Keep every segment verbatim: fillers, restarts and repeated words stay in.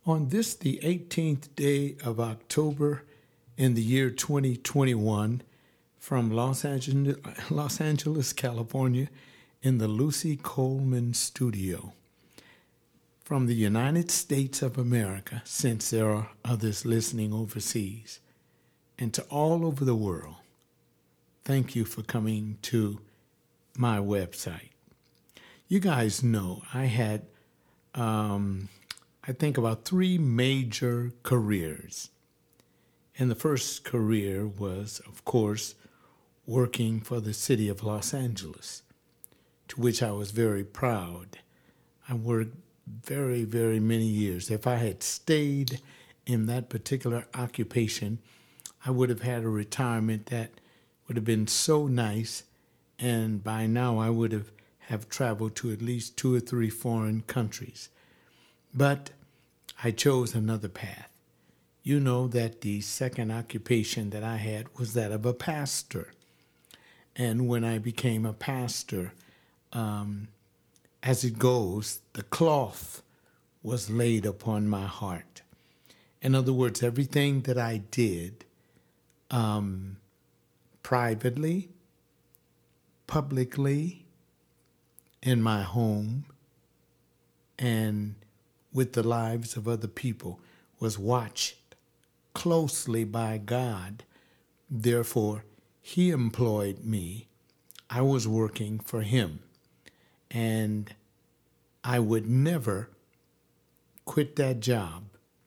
On this, the eighteenth day of October in the year twenty twenty-one, from Los Angeles, Los Angeles, California, in the Lucy Coleman studio. From the United States of America, since there are others listening overseas, and to all over the world, thank you for coming to my website. You guys know I had, um, I think, about three major careers. And the first career was, of course, working for the city of Los Angeles, to which I was very proud. I worked very, very many years. If I had stayed in that particular occupation, I would have had a retirement that would have been so nice, and by now I would have, have traveled to at least two or three foreign countries. But I chose another path. You know that the second occupation that I had was that of a pastor. And when I became a pastor, um, as it goes, the cloth was laid upon my heart. In other words, everything that I did um, privately, publicly, in my home, and with the lives of other people was watched closely by God. Therefore, He employed me. I was working for Him. And I would never quit that job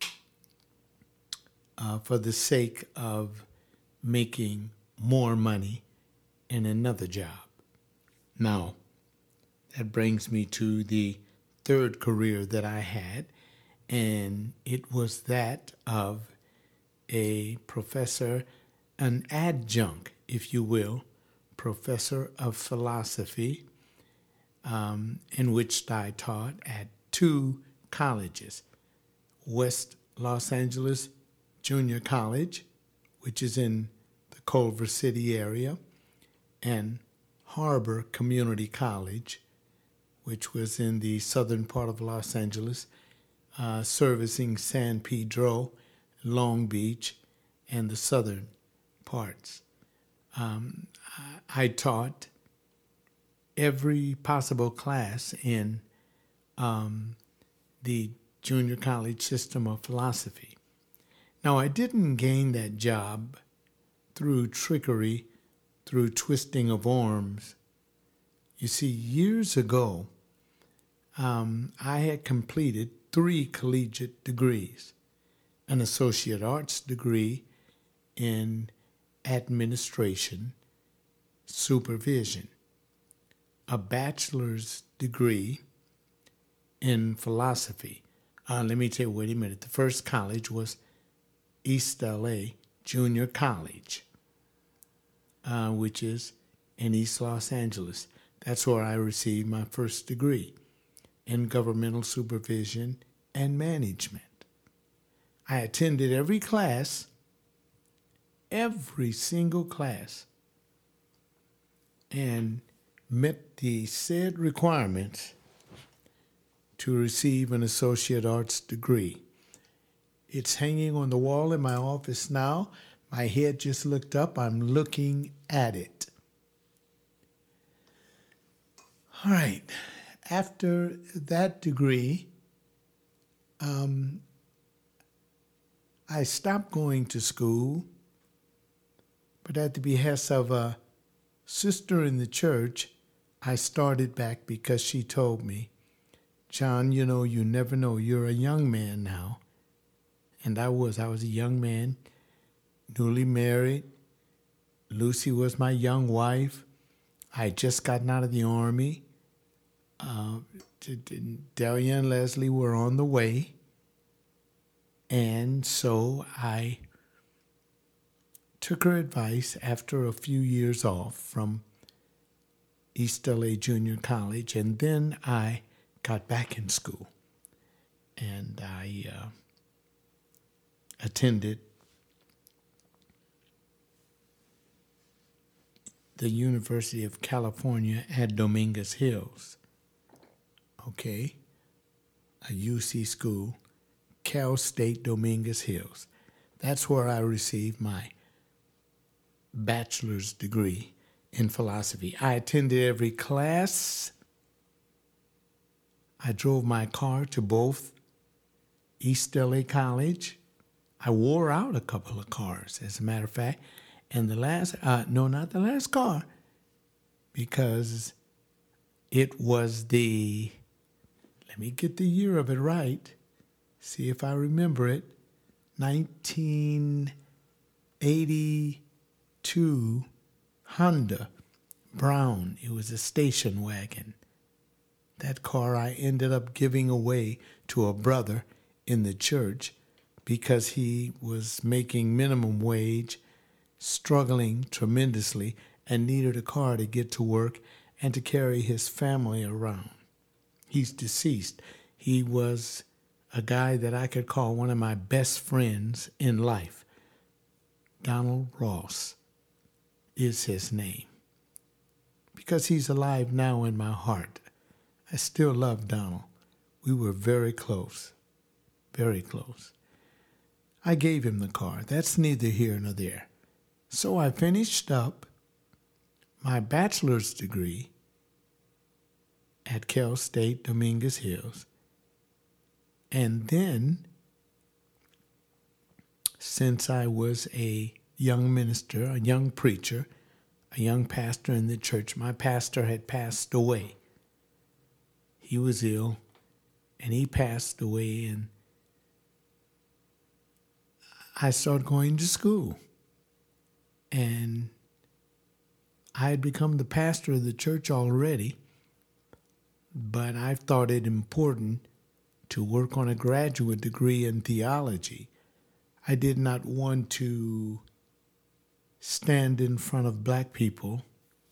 uh, for the sake of making more money in another job. Now, that brings me to the third career that I had, and it was that of a professor, an adjunct, if you will, professor of philosophy, Um, in which I taught at two colleges, West Los Angeles Junior College, which is in the Culver City area, and Harbor Community College, which was in the southern part of Los Angeles, uh, servicing San Pedro, Long Beach, and the southern parts. Um, I, I taught every possible class in um, the junior college system of philosophy. Now, I didn't gain that job through trickery, through twisting of arms. You see, years ago, um, I had completed three collegiate degrees, an associate arts degree in administration, supervision, a bachelor's degree in philosophy. Uh, let me tell you, wait a minute. The first college was East L A Junior College, uh, which is in East Los Angeles. That's where I received my first degree in governmental supervision and management. I attended every class, every single class, and met the said requirements to receive an associate arts degree. It's hanging on the wall in my office now. My head just looked up. I'm looking at it. All right. After that degree, um, I stopped going to school, but at the behest of a sister in the church, I started back because she told me, John, you know, you never know. You're a young man now. And I was. I was a young man, newly married. Lucy was my young wife. I had just gotten out of the Army. Uh, Delia and Leslie were on the way. And so I took her advice after a few years off from East L A Junior College, and then I got back in school, and I uh, attended the University of California at Dominguez Hills, okay, a U C school, Cal State Dominguez Hills. That's where I received my bachelor's degree in philosophy. I attended every class. I drove my car to both East L A College. I wore out a couple of cars, as a matter of fact. And the last, uh, no, not the last car, because it was the, let me get the year of it right, see if I remember it, nineteen eighty-two Honda Brown. It was a station wagon. That car I ended up giving away to a brother in the church because he was making minimum wage, struggling tremendously, and needed a car to get to work and to carry his family around. He's deceased. He was a guy that I could call one of my best friends in life. Donald Ross is his name. Because he's alive now in my heart. I still love Donald. We were very close, very close. I gave him the car. That's neither here nor there. So I finished up my bachelor's degree at Cal State Dominguez Hills. And then, since I was a young minister, a young preacher, a young pastor in the church, my pastor had passed away. He was ill, and he passed away, and I started going to school. And I had become the pastor of the church already, but I thought it important to work on a graduate degree in theology. I did not want to stand in front of black people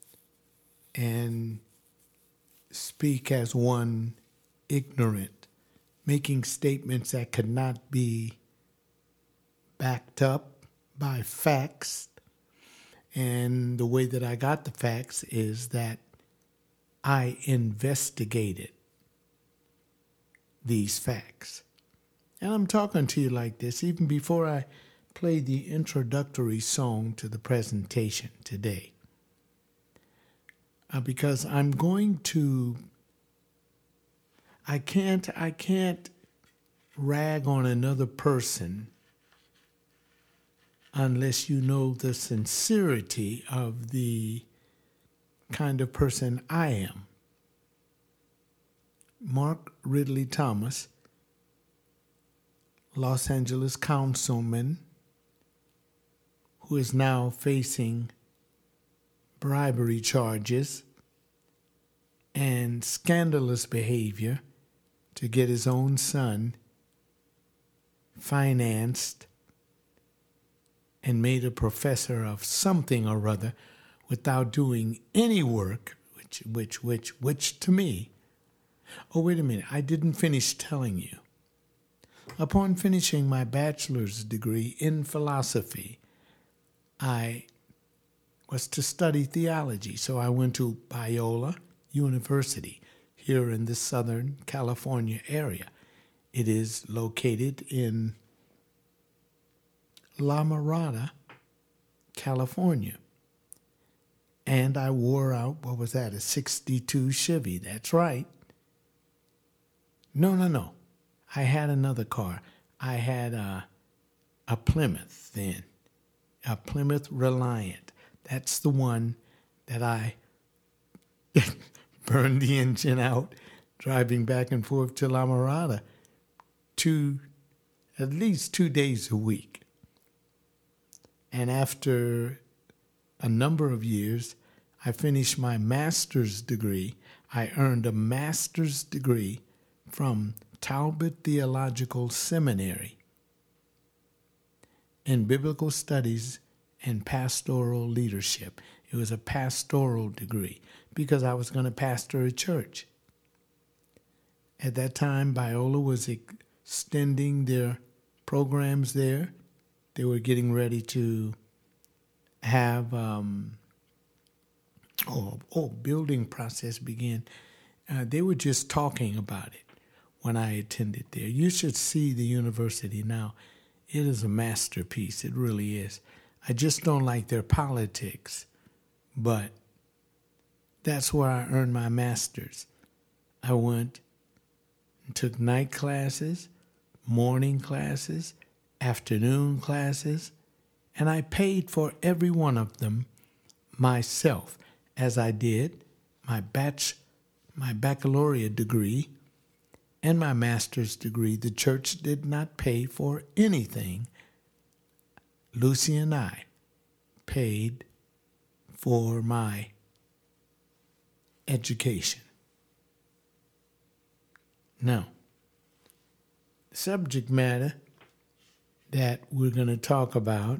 and speak as one ignorant, making statements that could not be backed up by facts. And the way that I got the facts is that I investigated these facts. And I'm talking to you like this even before I play the introductory song to the presentation today. Uh, because I'm going to, I can't, I can't rag on another person unless you know the sincerity of the kind of person I am. Mark Ridley Thomas, Los Angeles councilman, who is now facing bribery charges and scandalous behavior to get his own son financed and made a professor of something or other without doing any work, which, which, which, which to me, oh, wait a minute, I didn't finish telling you. Upon finishing my bachelor's degree in philosophy, I was to study theology, so I went to Biola University here in the Southern California area. It is located in La Mirada, California. And I wore out, what was that, a sixty-two Chevy. That's right. No, no, no. I had another car. I had a, a Plymouth then, a Plymouth Reliant. That's the one that I burned the engine out driving back and forth to La Mirada two, at least two days a week. And after a number of years, I finished my master's degree. I earned a master's degree from Talbot Theological Seminary in Biblical Studies and Pastoral Leadership. It was a pastoral degree because I was going to pastor a church. At that time, Biola was extending their programs there. They were getting ready to have, um, oh, oh, building process began. Uh, they were just talking about it. when I attended there. You should see the university now. It is a masterpiece. It really is. I just don't like their politics, but that's where I earned my master's. I went and took night classes, morning classes, afternoon classes, and I paid for every one of them myself, as I did my batch, my baccalaureate degree and my master's degree. The church did not pay for anything. Lucy and I paid for my education. Now, the subject matter that we're going to talk about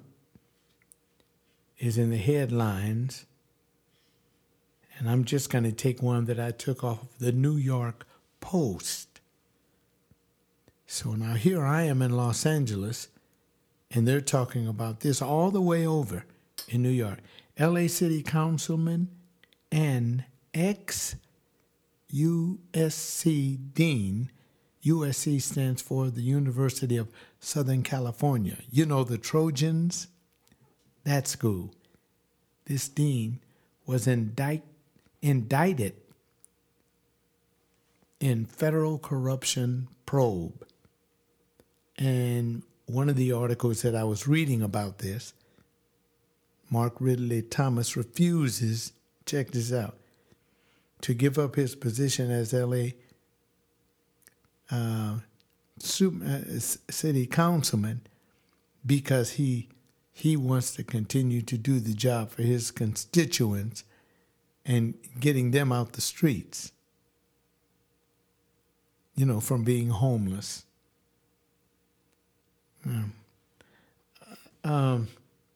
is in the headlines, and I'm just going to take one that I took off of the New York Post. So now here I am in Los Angeles, and they're talking about this all the way over in New York. L A City Councilman and ex-U S C Dean, U S C stands for the University of Southern California. You know, the Trojans, that school. This dean was indict, indicted in federal corruption probe. And one of the articles that I was reading about this, Mark Ridley Thomas refuses, check this out, to give up his position as L A uh, city councilman because he he wants to continue to do the job for his constituents and getting them out the streets, you know, from being homeless. Um, um,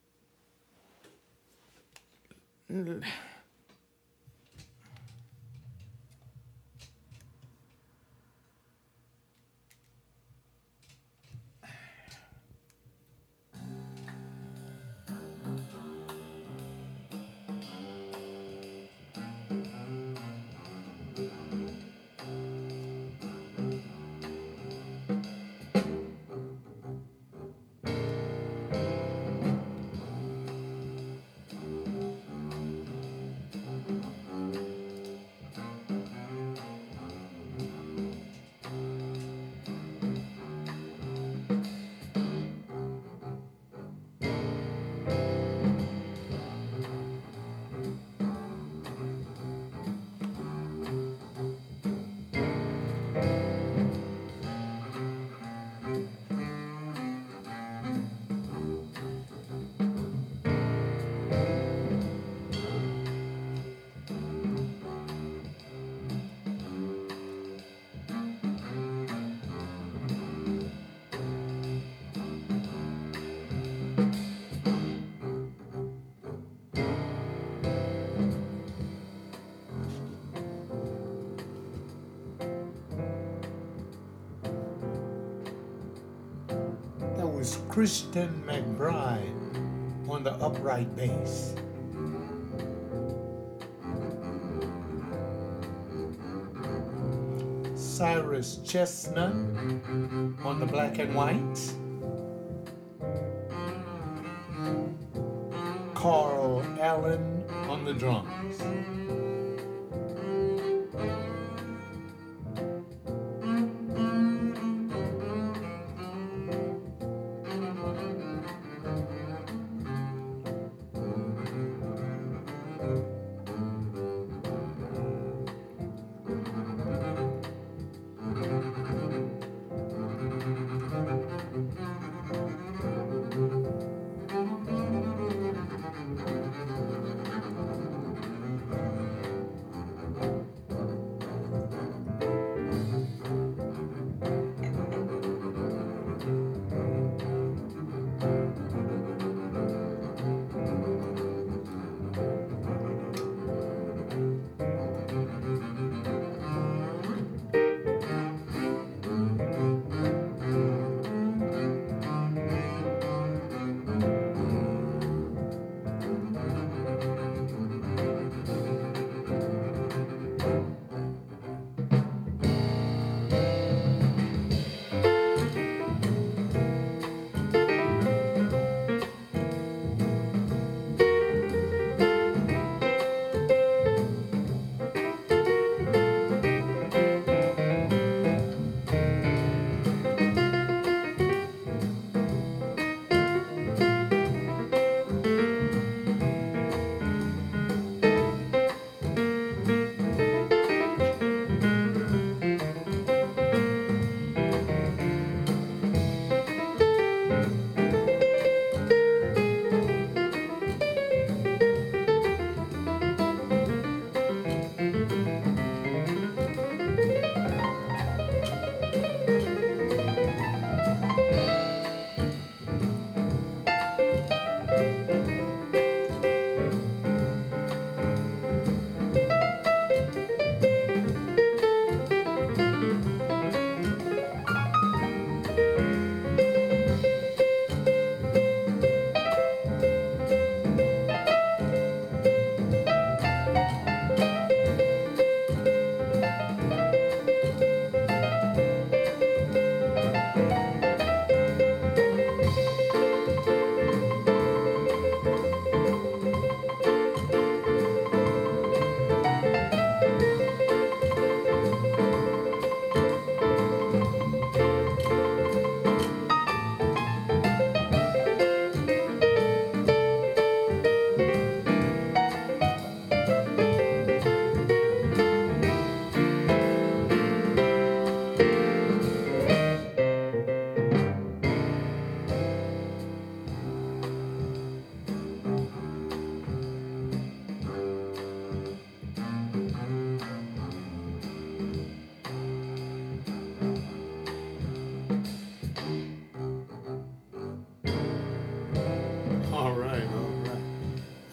Christian McBride on the upright bass. Cyrus Chestnut on the black and white. Carl Allen on the drums.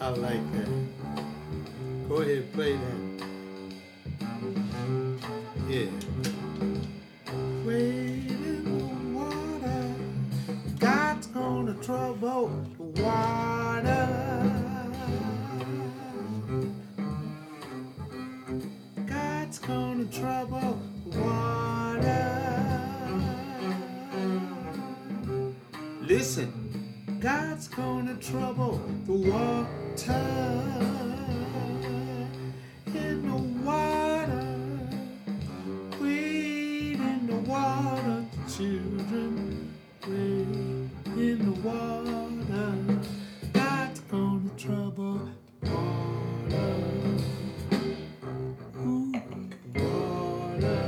I like that. Go ahead, play that. Yeah. Wade in the water. God's gonna trouble the water. God's gonna trouble the water. Listen, God's gonna trouble the water. In the water, wade in the water, children, wade in the water. God's gonna trouble the water. Ooh, water,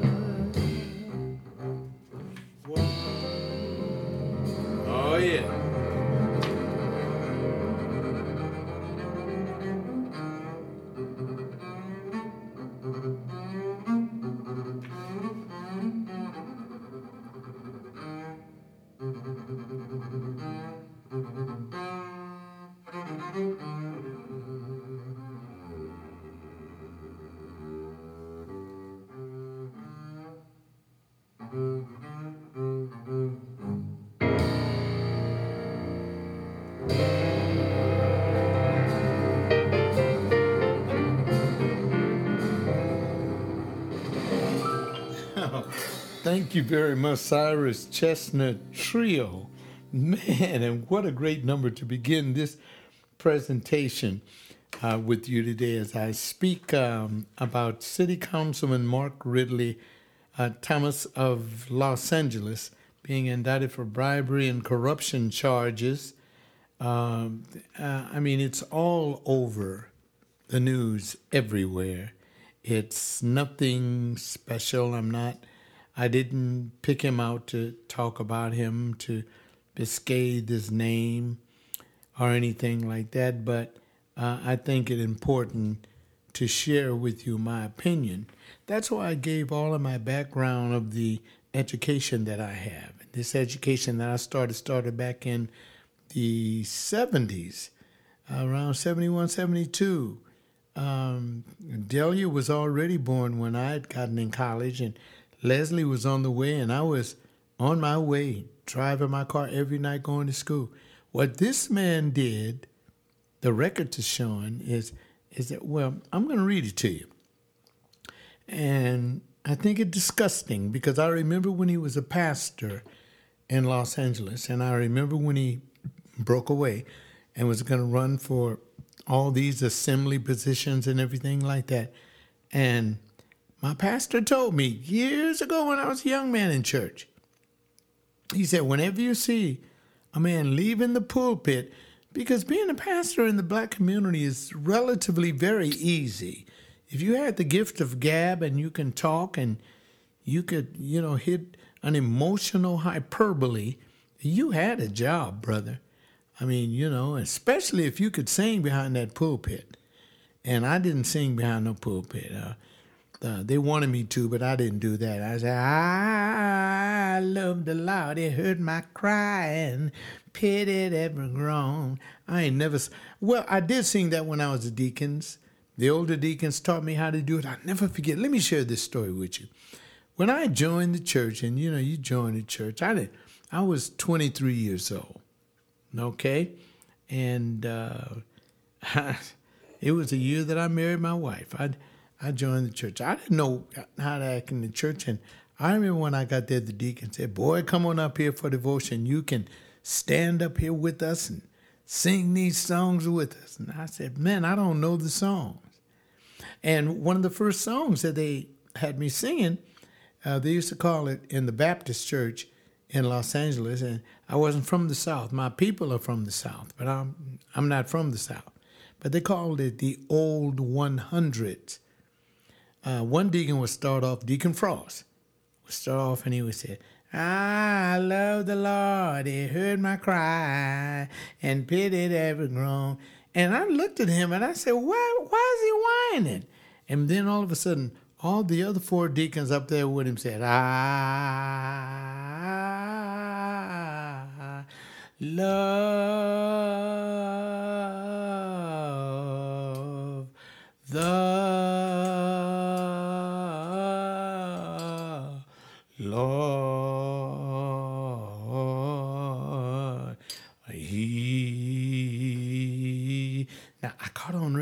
water. Oh yeah. Thank you very much, Cyrus Chestnut Trio. Man, and what a great number to begin this presentation uh, with you today as I speak um, about City Councilman Mark Ridley uh, Thomas of Los Angeles being indicted for bribery and corruption charges. Um, uh, I mean, it's all over the news everywhere. It's nothing special. I'm not... I didn't pick him out to talk about him, to bescathe his name or anything like that, but uh, I think it important to share with you my opinion. That's why I gave all of my background of the education that I have. This education that I started started back in the seventies, around seventy-one, seventy-two. Um, Delia was already born when I had gotten in college, and Leslie was on the way, and I was on my way, driving my car every night going to school. What this man did, the record is showing, is, is that, well, I'm going to read it to you. And I think it's disgusting because I remember when he was a pastor in Los Angeles, and I remember when he broke away and was going to run for all these assembly positions and everything like that. And my pastor told me years ago when I was a young man in church, he said, whenever you see a man leaving the pulpit, because being a pastor in the black community is relatively very easy. If you had the gift of gab and you can talk and you could, you know, hit an emotional hyperbole, you had a job, brother. I mean, you know, especially if you could sing behind that pulpit. And I didn't sing behind no pulpit. Uh, Uh, they wanted me to, but I didn't do that. I said, I love the Lord. He heard my cry and pitied every groan. I ain't never... Well, I did sing that when I was a deacons. The older deacons taught me how to do it. I'll never forget. Let me share this story with you. When I joined the church, and, you know, you joined the church, I did. I was twenty-three years old, okay? And uh, it was the year that I married my wife. I I joined the church. I didn't know how to act in the church. And I remember when I got there, the deacon said, boy, come on up here for devotion. You can stand up here with us and sing these songs with us. And I said, man, I don't know the songs. And one of the first songs that they had me singing, uh, they used to call it in the Baptist church in Los Angeles. And I wasn't from the South. My people are from the South, but I'm, I'm not from the South. But they called it the Old one hundreds. Uh, one deacon would start off, Deacon Frost would start off and he would say, I love the Lord, he heard my cry and pitied every groan. And I looked at him and I said, why, why is he whining? And then all of a sudden, all the other four deacons up there with him said, I love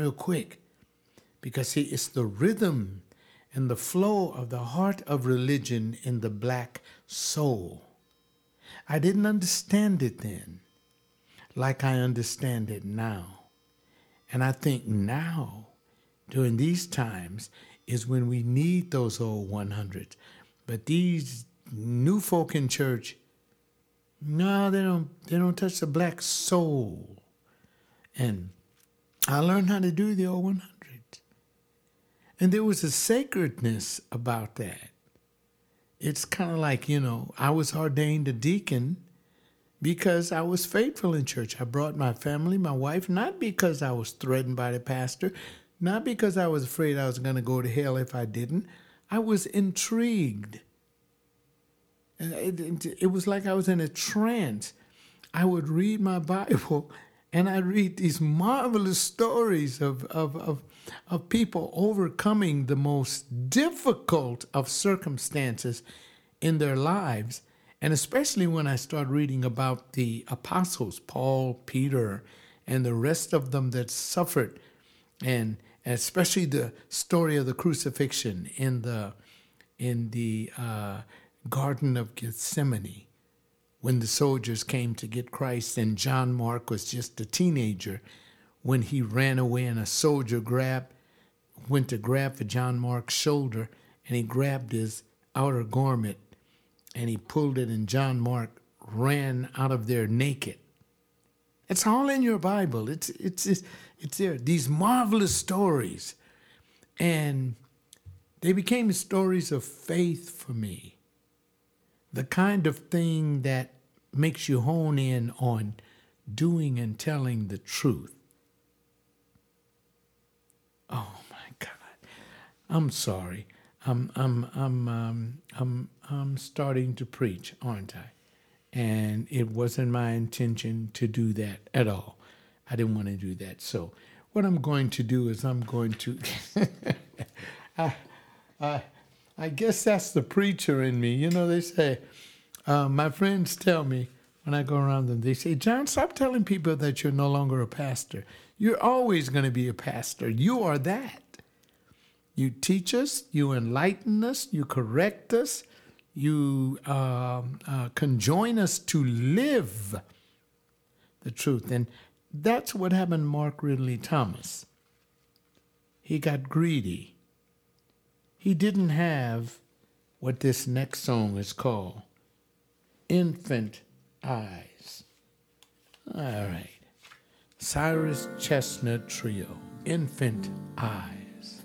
real quick. Because, see, it's the rhythm and the flow of the heart of religion in the black soul. I didn't understand it then like I understand it now. And I think now, during these times, is when we need those old one hundreds. But these new folk in church, no, they don't, they don't touch the black soul. And I learned how to do the old one hundred. And there was a sacredness about that. It's kind of like, you know, I was ordained a deacon because I was faithful in church. I brought my family, my wife, not because I was threatened by the pastor, not because I was afraid I was going to go to hell if I didn't. I was intrigued. It, it, it was like I was in a trance. I would read my Bible and I'd read these marvelous stories of, of, of, of people overcoming the most difficult of circumstances in their lives. And especially when I start reading about the apostles, Paul, Peter, and the rest of them that suffered, and especially the story of the crucifixion in the in the uh, Garden of Gethsemane, when the soldiers came to get Christ, and John Mark was just a teenager when he ran away, and a soldier grabbed, went to grab for John Mark's shoulder, and he grabbed his outer garment, and he pulled it, and John Mark ran out of there naked. It's all in your Bible. It's it's it's, it's there. These marvelous stories, and they became stories of faith for me. The kind of thing that makes you hone in on doing and telling the truth. Oh my God, I'm sorry. I'm I'm I'm um, I'm I'm starting to preach, aren't I? And it wasn't my intention to do that at all. I didn't want to do that. So what I'm going to do is I'm going to. I, I I guess that's the preacher in me. You know, they say. Uh, my friends tell me when I go around them, they say, John, stop telling people that you're no longer a pastor. You're always going to be a pastor. You are that. You teach us, you enlighten us, you correct us, you um, uh, conjoin us to live the truth. And that's what happened to Mark Ridley Thomas. He got greedy. He didn't have what this next song is called. Infant Eyes. All right. Cyrus Chestnut Trio, Infant Eyes.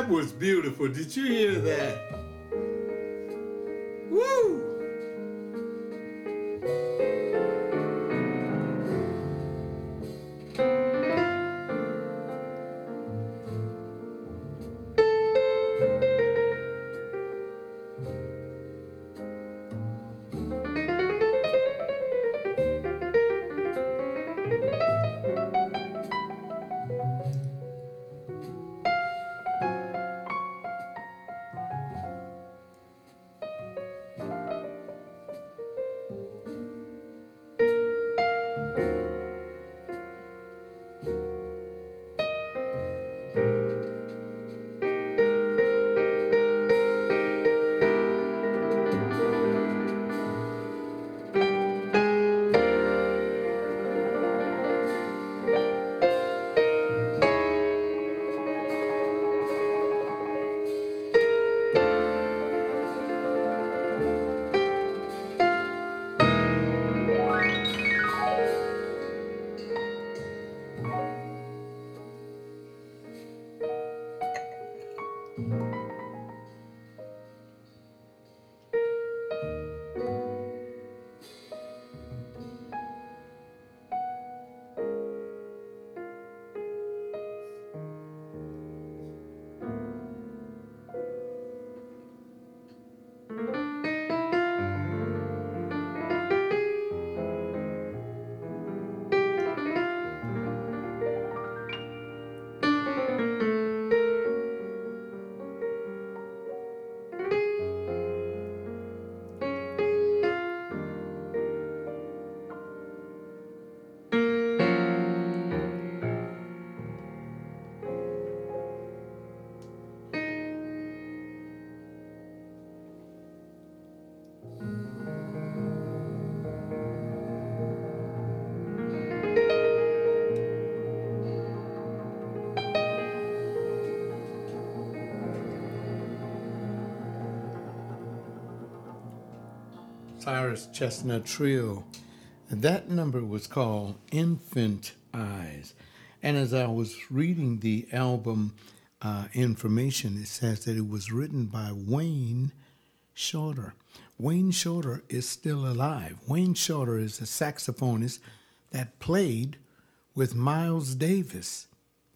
That was beautiful. Did you hear that? Woo! Cyrus Chestnut Trio. That number was called Infant Eyes. And as I was reading the album uh, information, it says that it was written by Wayne Shorter. Wayne Shorter is still alive. Wayne Shorter is a saxophonist that played with Miles Davis.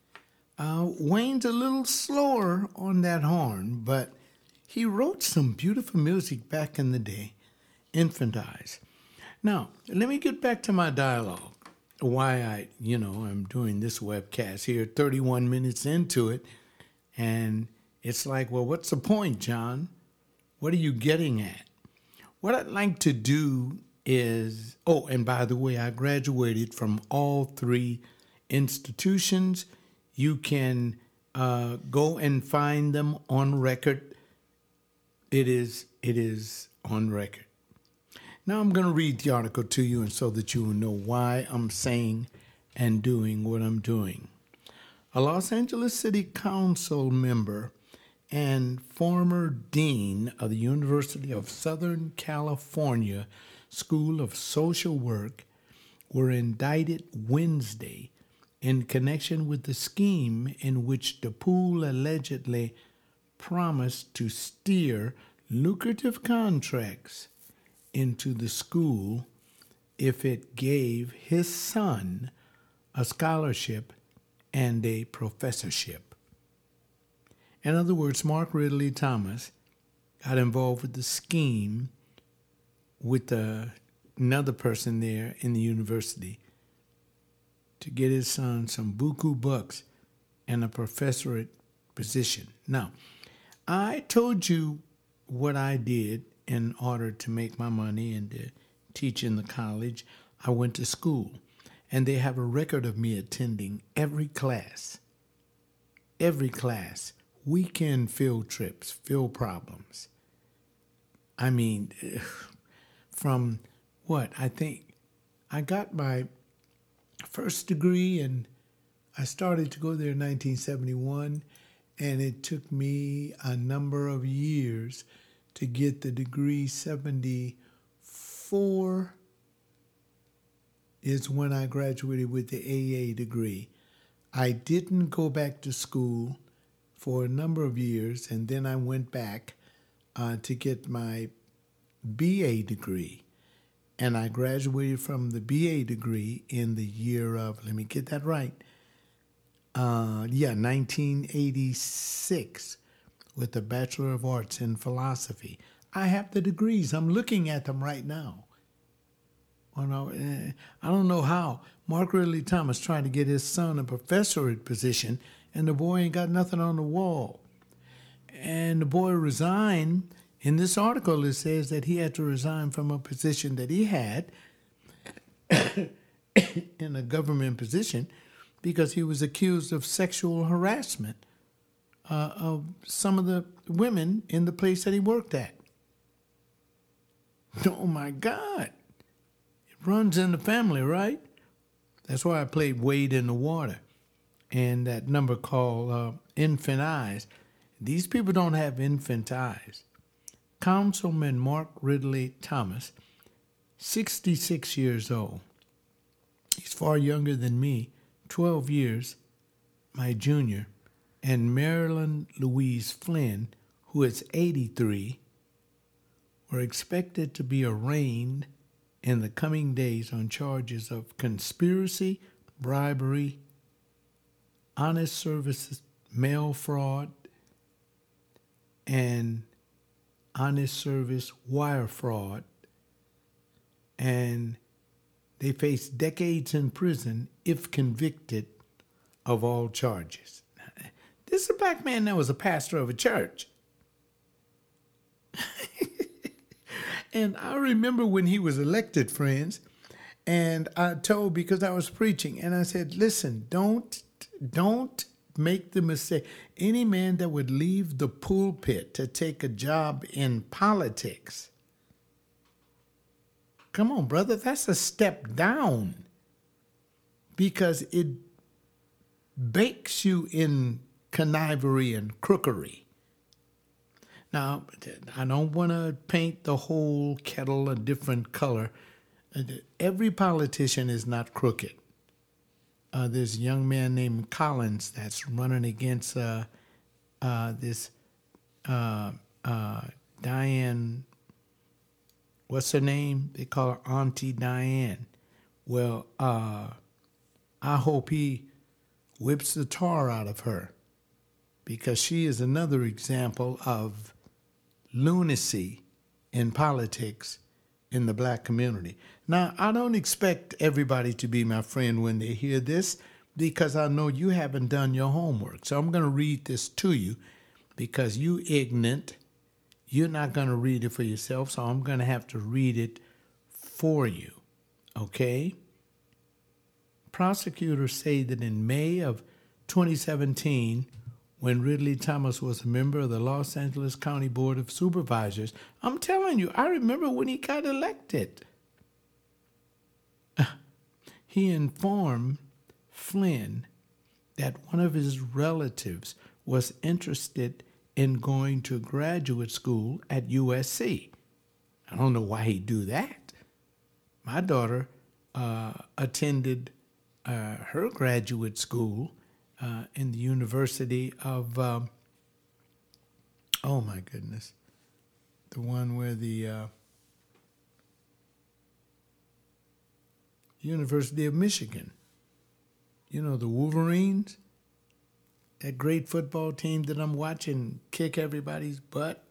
Uh, Wayne's a little slower on that horn, but he wrote some beautiful music back in the day. Infant Eyes. Now, let me get back to my dialogue. Why I, you know, I'm doing this webcast here, thirty-one minutes into it, and it's like, well, what's the point, John? What are you getting at? What I'd like to do is, oh, and by the way, I graduated from all three institutions. You can uh, go and find them on record. It is, it is on record. Now I'm going to read the article to you, and so that you will know why I'm saying and doing what I'm doing. A Los Angeles City Council member and former dean of the University of Southern California School of Social Work were indicted Wednesday in connection with the scheme in which DePool allegedly promised to steer lucrative contracts into the school if it gave his son a scholarship and a professorship. In other words, Mark Ridley Thomas got involved with the scheme with uh, another person there in the university to get his son some buku bucks and a professorate position. Now, I told you what I did in order to make my money and to teach in the college. I went to school, and they have a record of me attending every class, every class, weekend field trips, field problems. I mean, from what? I think I got my first degree, and I started to go there in nineteen seventy-one, and it took me a number of years to get the degree. seventy-four is when I graduated with the A A degree. I didn't go back to school for a number of years, and then I went back uh, to get my B A degree. And I graduated from the B A degree in the year of, let me get that right, uh, yeah, nineteen eighty-six, with a Bachelor of Arts in Philosophy. I have the degrees. I'm looking at them right now. Oh, no, I don't know how. Mark Ridley Thomas trying to get his son a professorate position, and the boy ain't got nothing on the wall. And the boy resigned. In this article, it says that he had to resign from a position that he had in a government position because he was accused of sexual harassment uh, of some of the women in the place that he worked at. Oh, my God. It runs in the family, right? That's why I played Wade in the Water and that number called uh, Infant Eyes. These people don't have infant eyes. Councilman Mark Ridley Thomas, sixty-six years old. He's far younger than me, twelve years, my junior, and Marilyn Louise Flynn, who is eighty-three, were expected to be arraigned in the coming days on charges of conspiracy, bribery, honest services, mail fraud, and honest service wire fraud, and they face decades in prison if convicted of all charges. This is a black man that was a pastor of a church. And I remember when he was elected, friends, and I told, because I was preaching, and I said, listen, don't, don't make the mistake. Any man that would leave the pulpit to take a job in politics, come on, brother, that's a step down, because it bakes you in connivery and crookery. Now, I don't want to paint the whole kettle a different color. Every politician is not crooked. Uh, there's a young man named Collins that's running against uh, uh, this uh, uh, Diane, what's her name? They call her Auntie Diane. Well, uh, I hope he whips the tar out of her, because she is another example of lunacy in politics in the black community. Now, I don't expect everybody to be my friend when they hear this, because I know you haven't done your homework. So I'm going to read this to you, because you ignorant, you're not going to read it for yourself, so I'm going to have to read it for you, okay? Prosecutors say that in May of twenty seventeen, when Ridley Thomas was a member of the Los Angeles County Board of Supervisors, I'm telling you, I remember when he got elected. He informed Flynn that one of his relatives was interested in going to graduate school at U S C. I don't know why he'd do that. My daughter uh, attended uh, her graduate school Uh, in the University of, um, oh my goodness, the one where the uh, University of Michigan, you know, the Wolverines, that great football team that I'm watching kick everybody's butt.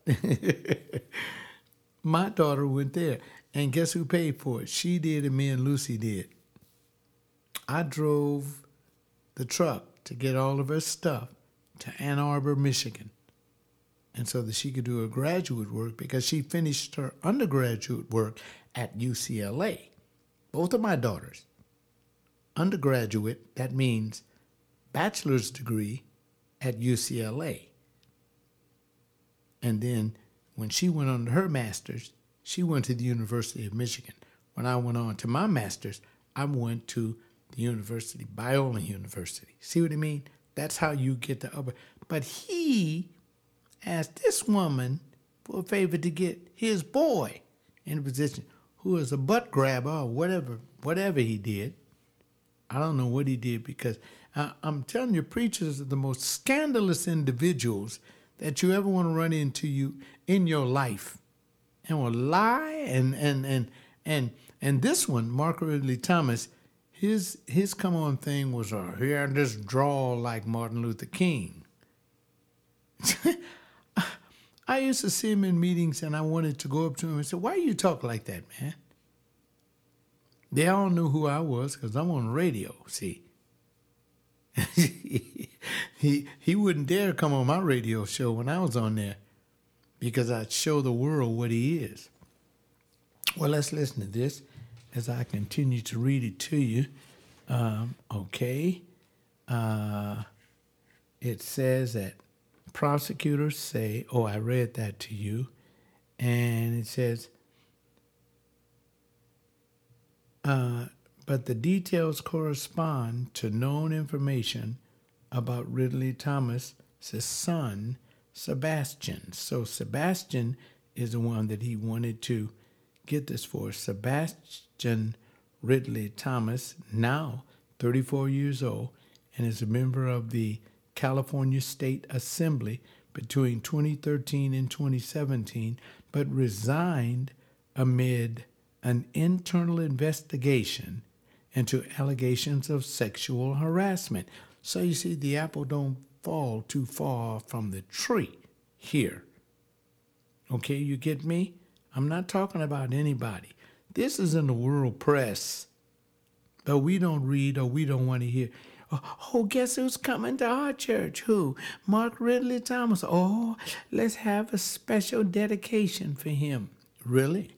My daughter went there, and guess who paid for it? She did, and me and Lucy did. I drove the truck to get all of her stuff to Ann Arbor, Michigan, and so that she could do her graduate work, because she finished her undergraduate work at U C L A. Both of my daughters, undergraduate, that means bachelor's degree at U C L A. And then when she went on to her master's, she went to the University of Michigan. When I went on to my master's, I went to the university, Biola University. See what I mean? That's how you get the upper. But he asked this woman for a favor to get his boy in a position, who is a butt grabber or whatever, whatever he did. I don't know what he did, because Uh, I'm telling you, preachers are the most scandalous individuals that you ever want to run into you in your life, and will lie and and and and and this one, Mark Ridley Thomas, his his come on thing was, uh, he had this drawl like Martin Luther King. I used to see him in meetings, and I wanted to go up to him and say, "Why you talk like that, man?" They all knew who I was because I'm on the radio, see. he he wouldn't dare come on my radio show when I was on there because I'd show the world what he is. Well, let's listen to this as I continue to read it to you. Um, okay. Uh, it says that prosecutors say, oh, I read that to you, and it says, uh, but the details correspond to known information about Ridley Thomas' son, Sebastian. So Sebastian is the one that he wanted to get this for. Sebastian Ridley Thomas, now thirty-four years old, and is a member of the California State Assembly between twenty thirteen and twenty seventeen, but resigned amid an internal investigation into allegations of sexual harassment. So you see, the apple don't fall too far from the tree here. Okay, you get me? I'm not talking about anybody. This is in the world press, but we don't read or we don't want to hear. Oh, guess who's coming to our church? Who? Mark Ridley Thomas. Oh, let's have a special dedication for him. Really?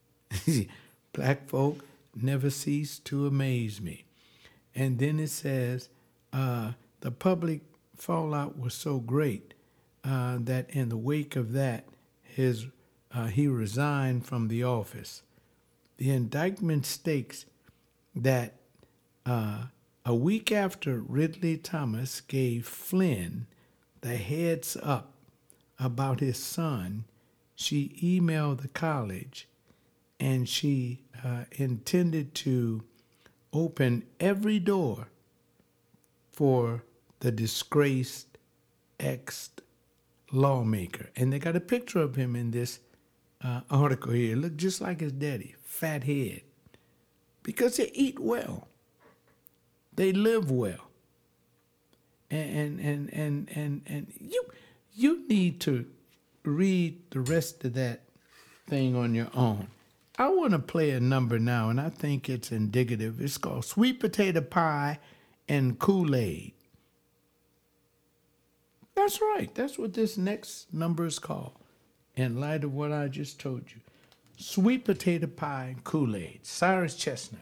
Black folk never cease to amaze me. And then it says, uh, the public fallout was so great uh, that in the wake of that, his uh, he resigned from the office. The indictment states that uh, a week after Ridley Thomas gave Flynn the heads up about his son, she emailed the college, and she uh, intended to open every door for the disgraced ex-lawmaker. And they got a picture of him in this uh, article here. Look just like his daddy, fat head. Because they eat well. They live well. And and and and and you you need to read the rest of that thing on your own. I want to play a number now, and I think it's indicative. It's called Sweet Potato Pie and Kool-Aid. That's right. That's what this next number is called, in light of what I just told you. Sweet Potato Pie and Kool-Aid. Cyrus Chestnut.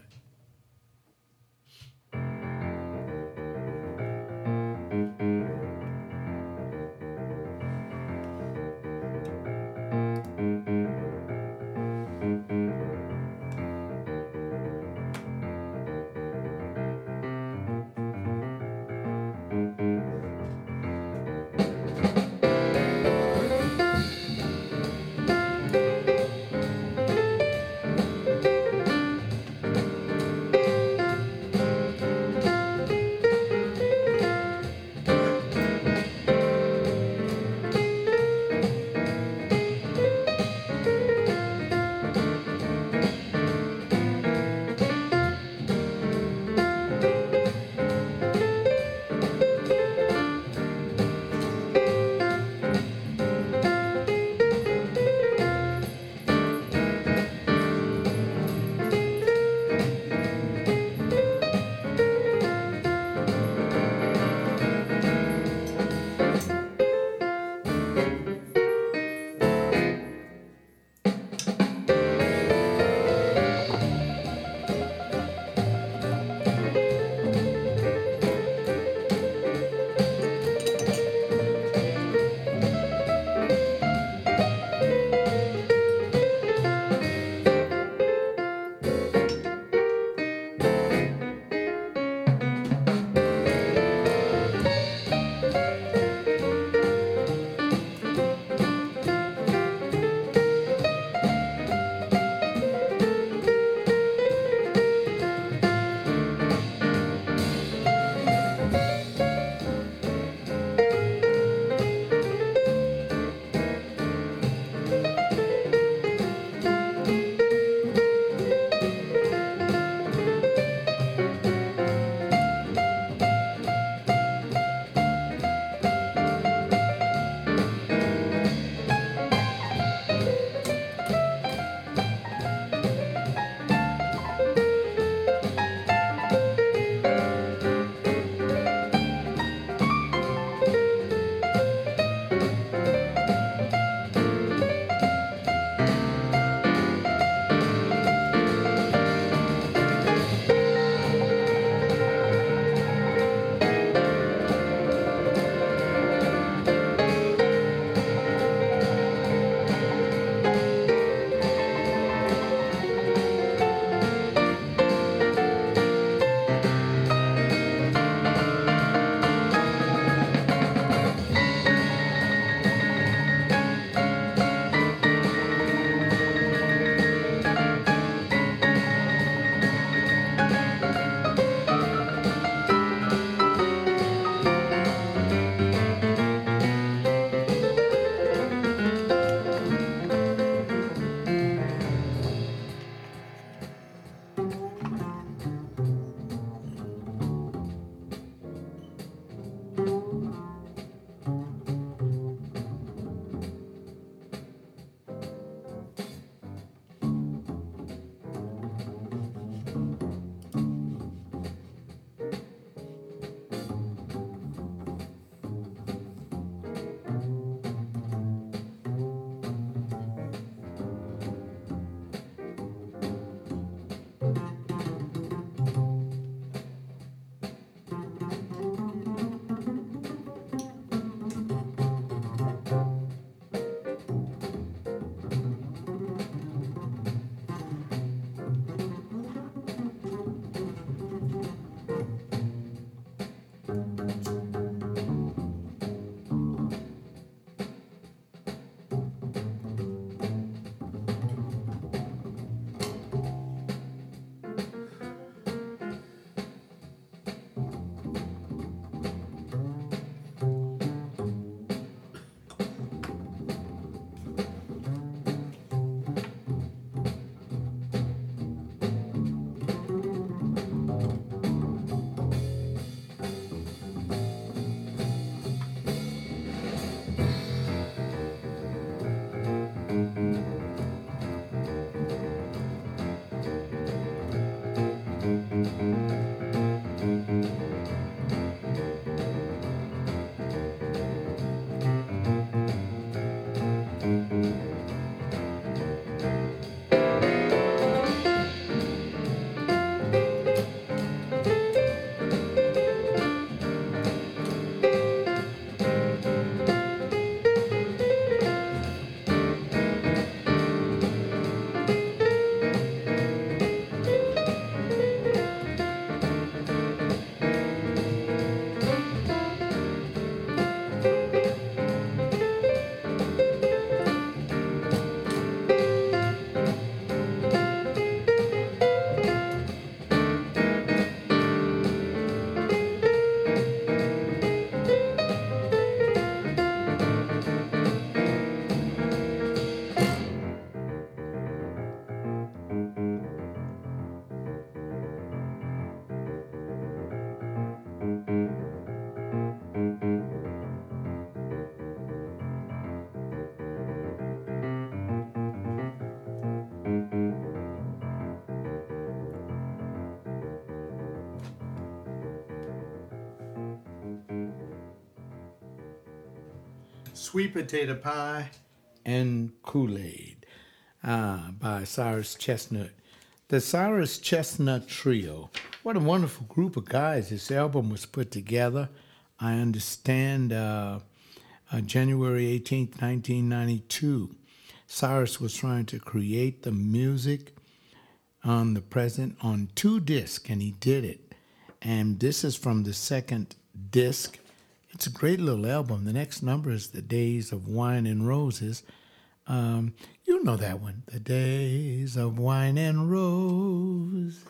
Sweet Potato Pie and Kool-Aid uh, by Cyrus Chestnut. The Cyrus Chestnut Trio. What a wonderful group of guys. This album was put together, I understand, uh, uh, January eighteenth, nineteen ninety-two. Cyrus was trying to create the music on the present on two discs, and he did it. And this is from the second disc. It's a great little album. The next number is The Days of Wine and Roses. Um, you know that one. The Days of Wine and Roses.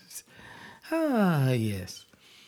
Ah, yes.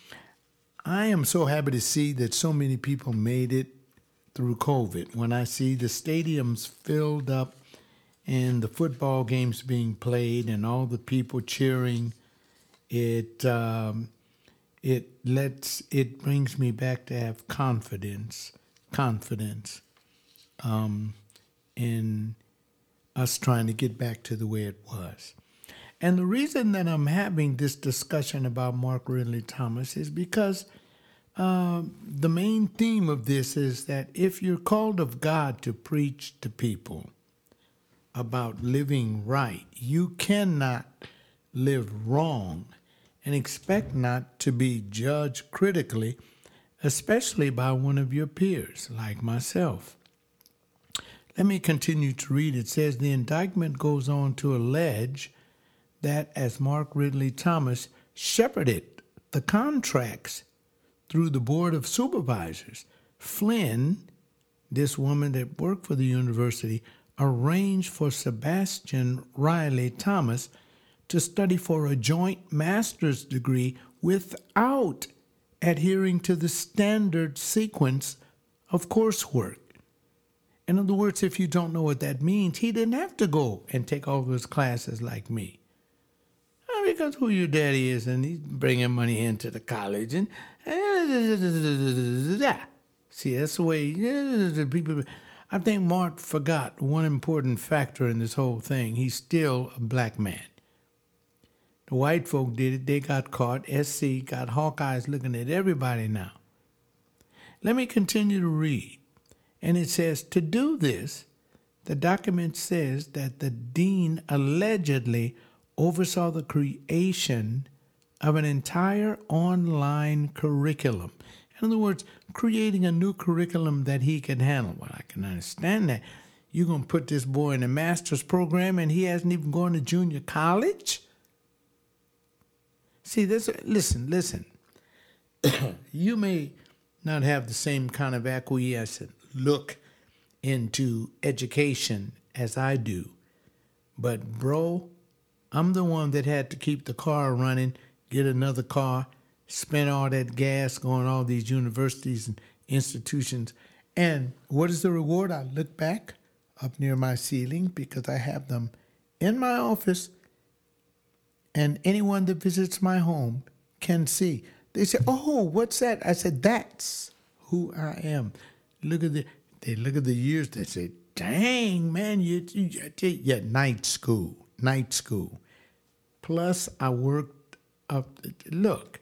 I am so happy to see that so many people made it through COVID. When I see the stadiums filled up and the football games being played and all the people cheering, it um, it lets it brings me back to have confidence, confidence um, in us trying to get back to the way it was. And the reason that I'm having this discussion about Mark Ridley Thomas is because uh, the main theme of this is that if you're called of God to preach to people about living right, you cannot live wrong and expect not to be judged critically, especially by one of your peers, like myself. Let me continue to read. It says, the indictment goes on to allege that as Mark Ridley Thomas shepherded the contracts through the Board of Supervisors, Flynn, this woman that worked for the university, arranged for Sebastian Riley Thomas to study for a joint master's degree without adhering to the standard sequence of coursework. In other words, if you don't know what that means, he didn't have to go and take all those classes like me. Because who your daddy is, and he's bringing money into the college, and see, that's the way people. I think Mark forgot one important factor in this whole thing. He's still a black man. The white folk did it. They got caught. S C got Hawkeyes looking at everybody now. Let me continue to read. And it says, to do this, the document says that the dean allegedly oversaw the creation of an entire online curriculum. In other words, creating a new curriculum that he could handle. Well, I can understand that. You're going to put this boy in a master's program and he hasn't even gone to junior college? See, this. listen, listen. You may not have the same kind of acquiescent look into education as I do, but bro, I'm the one that had to keep the car running, get another car, spend all that gas going to all these universities and institutions. And what is the reward? I look back up near my ceiling because I have them in my office, and anyone that visits my home can see. They say, oh, what's that? I said, that's who I am. Look at the, they look at the years. They say, dang, man, you, you, you night school. Night school. Plus, I worked up. Look,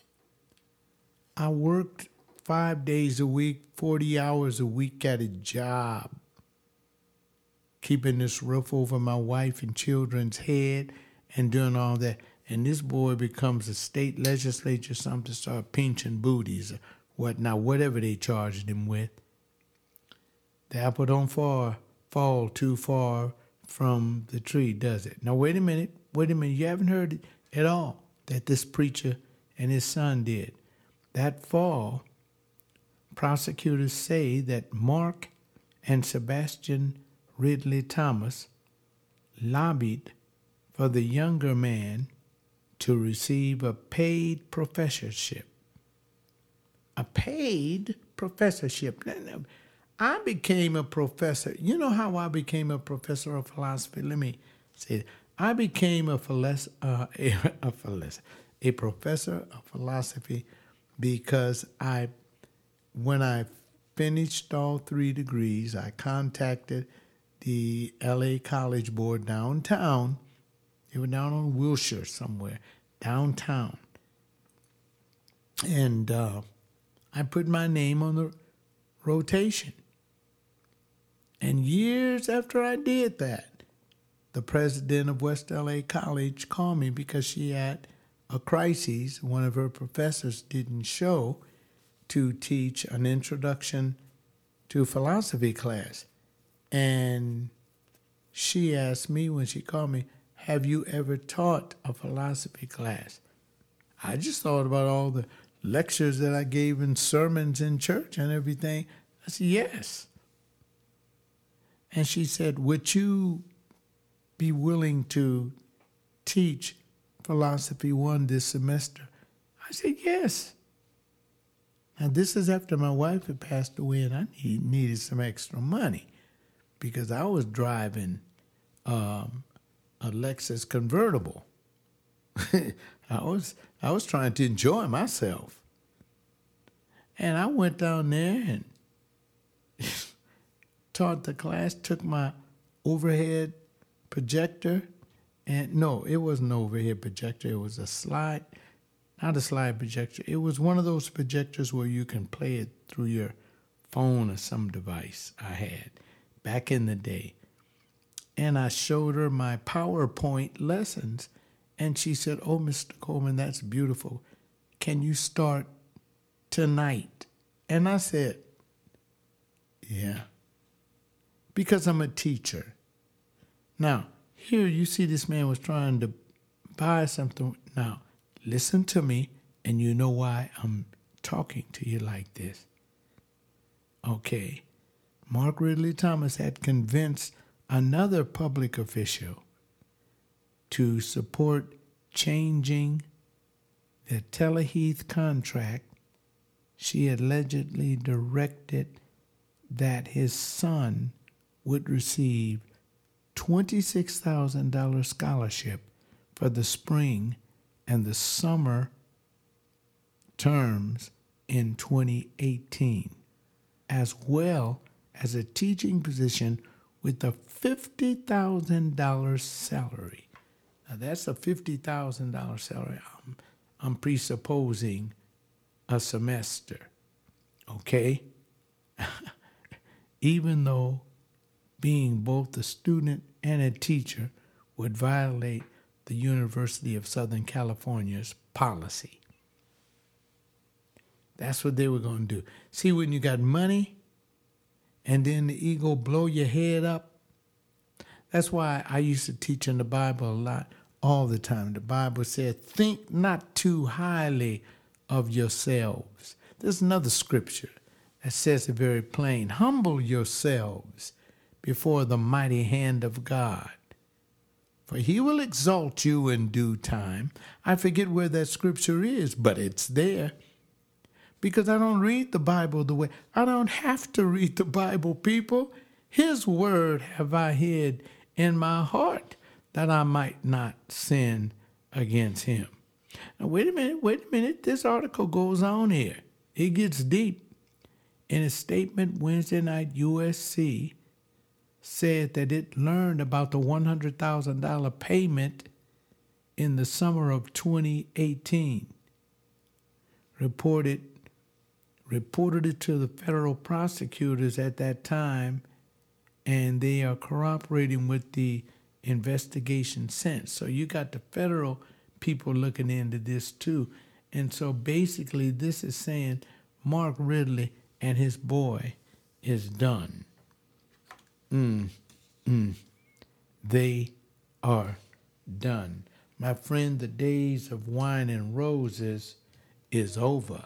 I worked five days a week, forty hours a week at a job, keeping this roof over my wife and children's head and doing all that. And this boy becomes a state legislature, something, start pinching booties or whatnot, whatever they charged him with. The apple don't fall, fall too far from the tree, does it? Now, wait a minute. Wait a minute. You haven't heard it at all that this preacher and his son did. That fall, prosecutors say that Mark and Sebastian Ridley Thomas lobbied for the younger man to receive a paid professorship. A paid professorship. I became a professor. You know how I became a professor of philosophy? Let me say it. I became a, philosoph- uh, a, a, philosoph- a professor of philosophy because I, when I finished all three degrees, I contacted the L A College Board downtown. They were down on Wilshire somewhere, downtown. And uh, I put my name on the rotation. And years after I did that, the president of West L A College called me because she had a crisis. One of her professors didn't show to teach an introduction to philosophy class. And she asked me when she called me, have you ever taught a philosophy class? I just thought about all the lectures that I gave in sermons in church and everything. I said, yes. And she said, would you be willing to teach Philosophy One this semester? I said, yes. Now, this is after my wife had passed away and I need, needed some extra money because I was driving um, a Lexus convertible. I was I was trying to enjoy myself. And I went down there and taught the class, took my overhead projector, and no, it wasn't an overhead projector, it was a slide, not a slide projector. It was one of those projectors where you can play it through your phone or some device I had back in the day. And I showed her my PowerPoint lessons, and she said, oh, Mister Coleman, that's beautiful. Can you start tonight? And I said, yeah, because I'm a teacher. Now, here you see this man was trying to buy something. Now, listen to me, and you know why I'm talking to you like this. Okay, Mark Ridley Thomas had convinced another public official to support changing the Teleheath contract. She allegedly directed that his son would receive twenty-six thousand dollars scholarship for the spring and the summer terms in twenty eighteen, as well as a teaching position with a fifty thousand dollars salary. Now, that's a fifty thousand dollars salary. I'm, I'm presupposing a semester, okay? Even though being both a student and a teacher would violate the University of Southern California's policy. That's what they were going to do. See, when you got money and then the ego blow your head up, that's why I used to teach in the Bible a lot, all the time. The Bible said, think not too highly of yourselves. There's another scripture that says it very plain. Humble yourselves before the mighty hand of God, for he will exalt you in due time. I forget where that scripture is, but it's there. Because I don't read the Bible the way, I don't have to read the Bible, people. His word have I hid in my heart that I might not sin against him. Now, wait a minute, wait a minute. This article goes on here. It gets deep. In a statement, Wednesday night, U S C said that it learned about the one hundred thousand dollars payment in the summer of twenty eighteen. Reported, reported it to the federal prosecutors at that time, and they are cooperating with the investigation since. So you got the federal people looking into this too. And so basically this is saying Mark Ridley and his boy is done. Mm, mm. They are done. My friend, the days of wine and roses is over.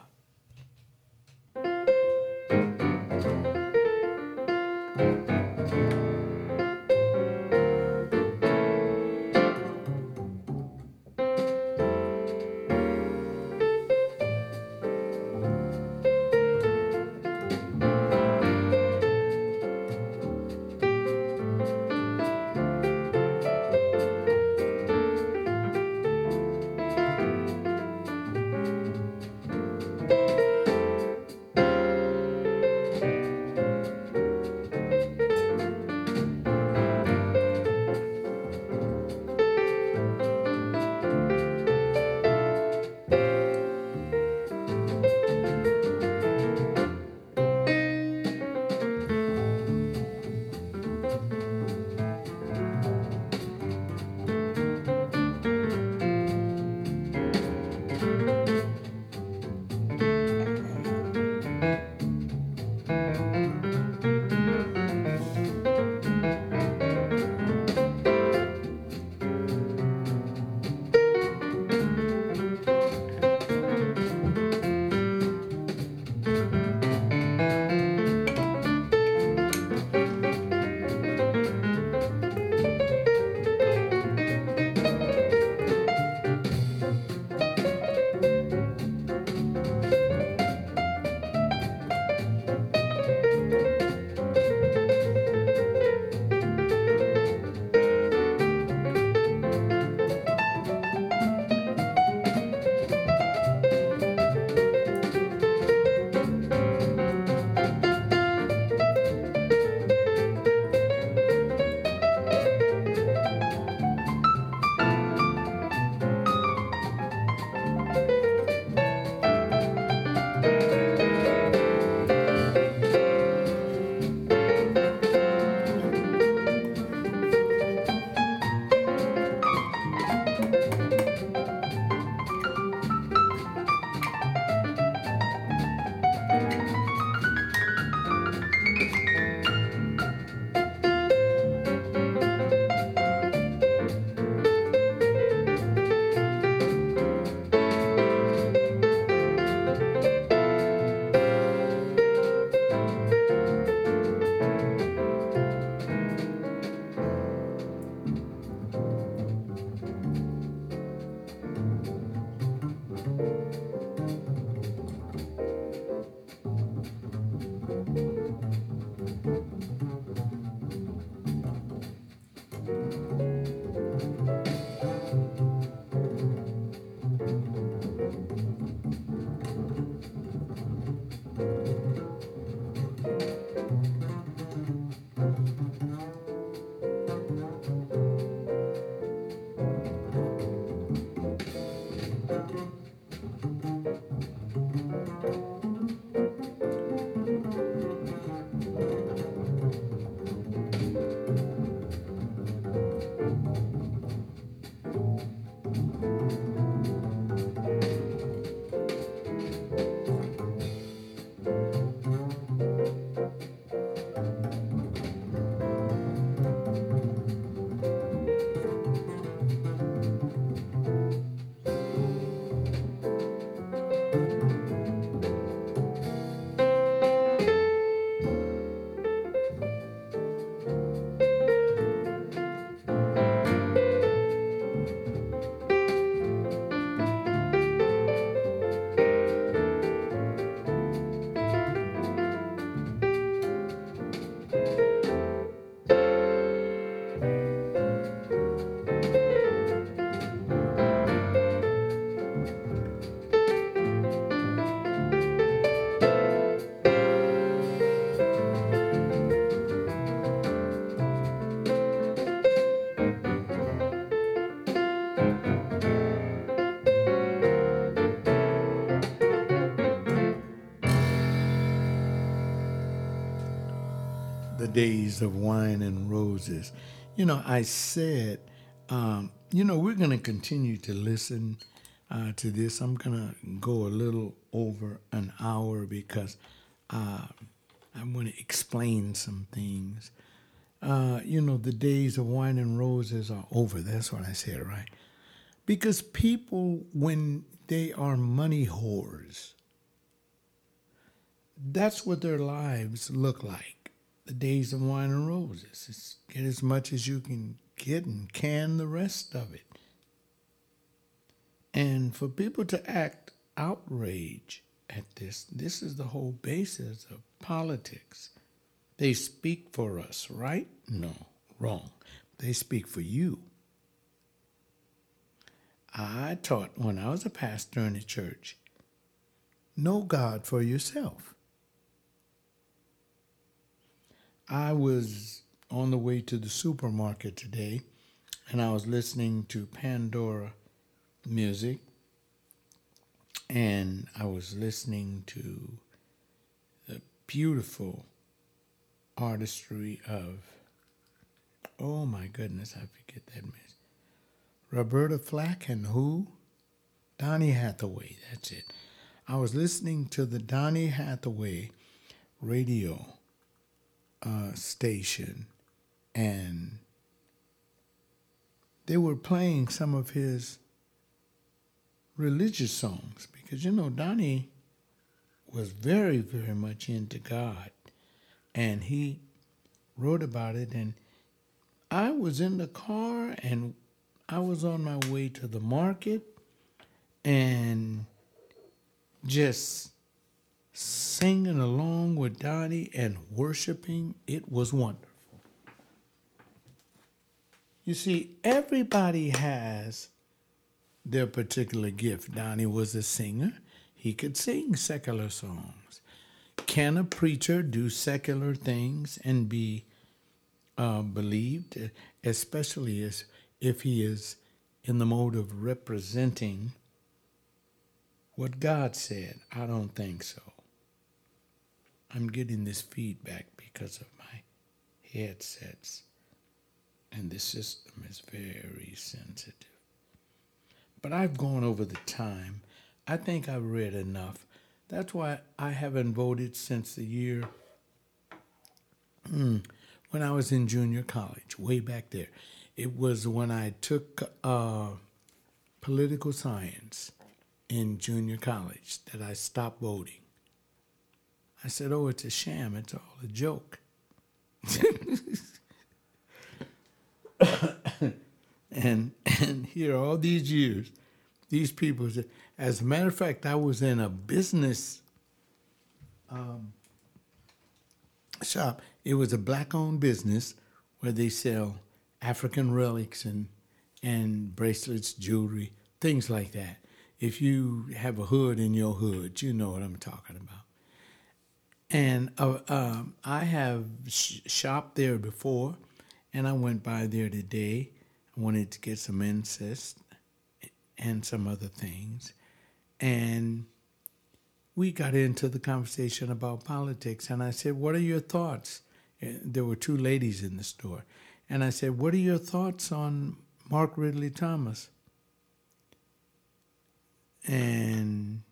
The days of wine and roses. You know, I said, um, you know, we're going to continue to listen uh, to this. I'm going to go a little over an hour because uh, I want to explain some things. Uh, you know, the days of wine and roses are over. That's what I said, right? Because people, when they are money whores, that's what their lives look like. The days of wine and roses. It's get as much as you can get and can the rest of it. And for people to act outrage at this, this is the whole basis of politics. They speak for us, right? No, wrong. They speak for you. I taught when I was a pastor in a church, know God for yourself. I was on the way to the supermarket today, and I was listening to Pandora music, and I was listening to the beautiful artistry of, oh my goodness, I forget that miss. Roberta Flack and who? Donny Hathaway, that's it. I was listening to the Donny Hathaway radio Uh, station, and they were playing some of his religious songs because, you know, Donnie was very, very much into God, and he wrote about it. And I was in the car, and I was on my way to the market, and just singing along with Donnie and worshiping. It was wonderful. You see, everybody has their particular gift. Donnie was a singer. He could sing secular songs. Can a preacher do secular things and be uh, believed, especially as if he is in the mode of representing what God said? I don't think so. I'm getting this feedback because of my headsets, and the system is very sensitive. But I've gone over the time. I think I've read enough. That's why I haven't voted since the year hmm, when I was in junior college, way back there. It was when I took uh, political science in junior college that I stopped voting. I said, oh, it's a sham. It's all a joke. and and here, all these years, these people, as a matter of fact, I was in a business um, shop. It was a black-owned business where they sell African relics and, and bracelets, jewelry, things like that. If you have a hood in your hood, you know what I'm talking about. And uh, um, I have sh- shopped there before, and I went by there today. I wanted to get some incest and some other things. And we got into the conversation about politics, and I said, what are your thoughts? There were two ladies in the store. And I said, what are your thoughts on Mark Ridley Thomas? And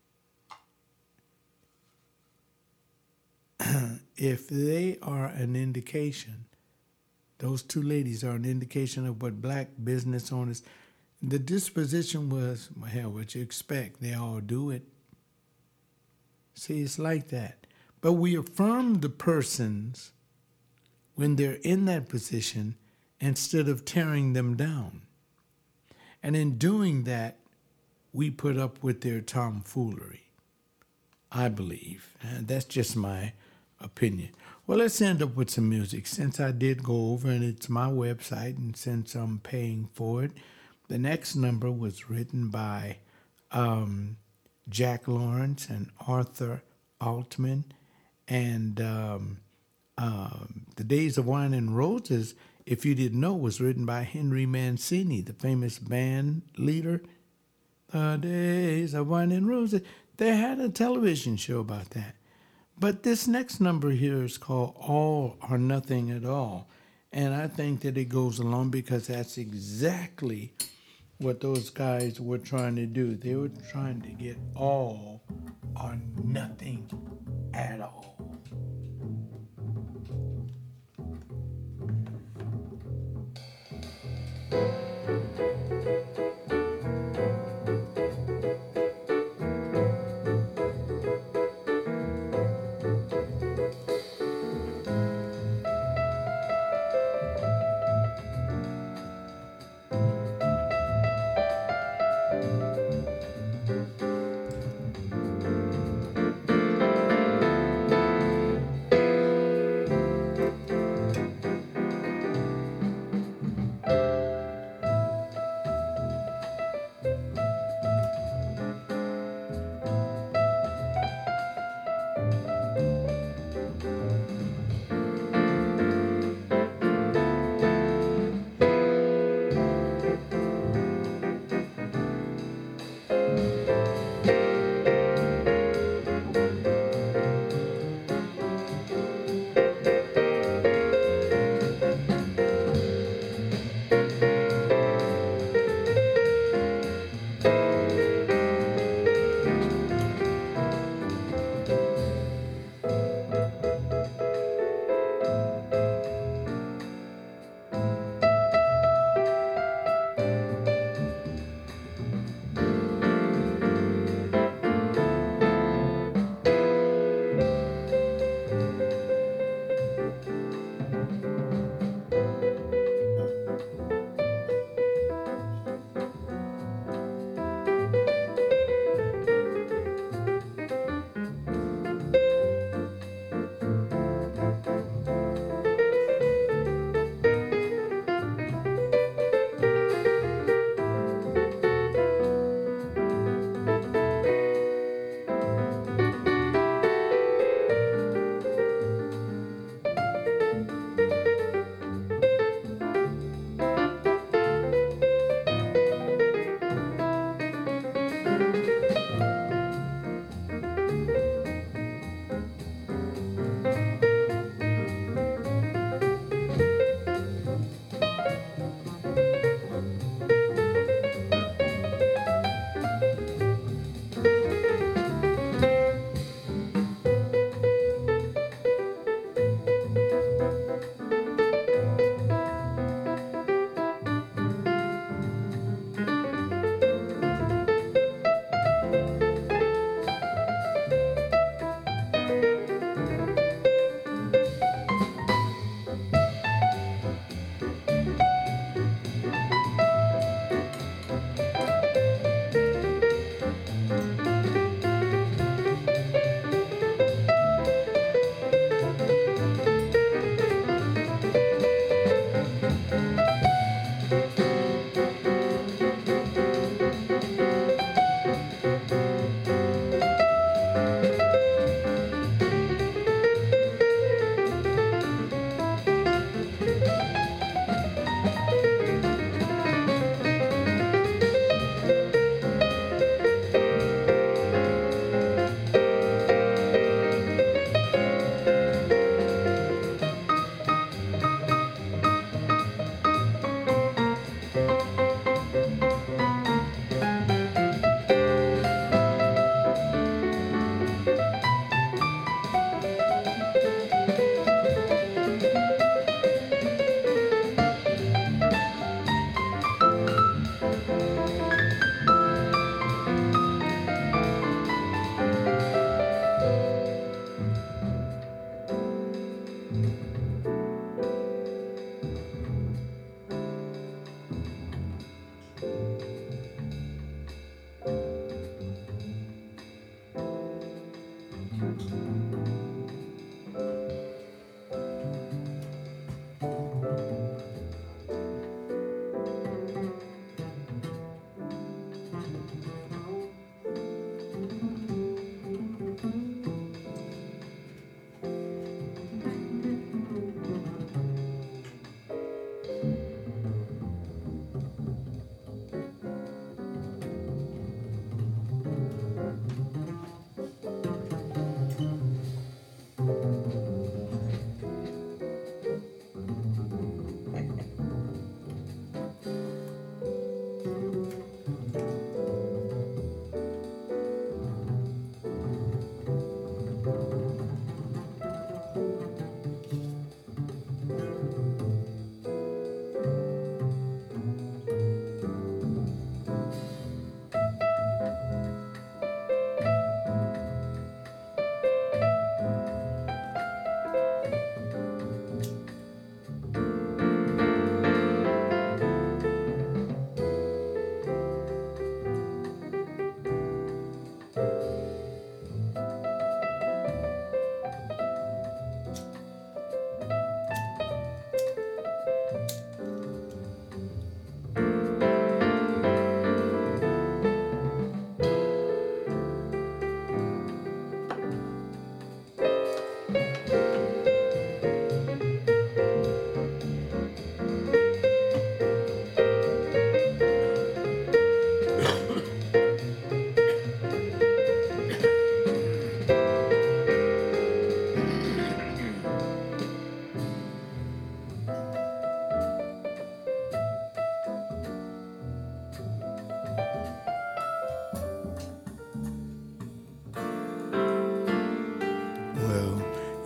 if they are an indication, those two ladies are an indication of what black business owners, the disposition was, well, hell, what you expect? They all do it. See, it's like that. But we affirm the persons when they're in that position instead of tearing them down. And in doing that, we put up with their tomfoolery, I believe. And that's just my opinion. Well, let's end up with some music. Since I did go over and it's my website, and since I'm paying for it, the next number was written by um, Jack Lawrence and Arthur Altman. And um, um, The Days of Wine and Roses, if you didn't know, was written by Henry Mancini, the famous band leader. The Days of Wine and Roses. They had a television show about that. But this next number here is called All or Nothing at All. And I think that it goes along because that's exactly what those guys were trying to do. They were trying to get all or nothing at all.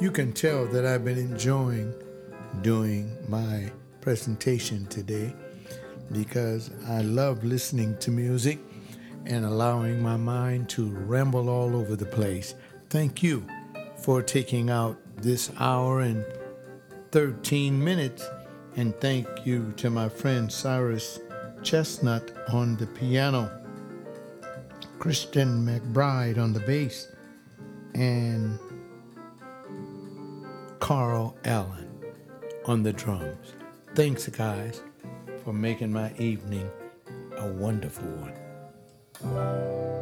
You can tell that I've been enjoying doing my presentation today because I love listening to music and allowing my mind to ramble all over the place. Thank you for taking out this hour and thirteen minutes, and thank you to my friend Cyrus Chestnut on the piano, Christian McBride on the bass, and Carl Allen on the drums. Thanks, guys, for making my evening a wonderful one.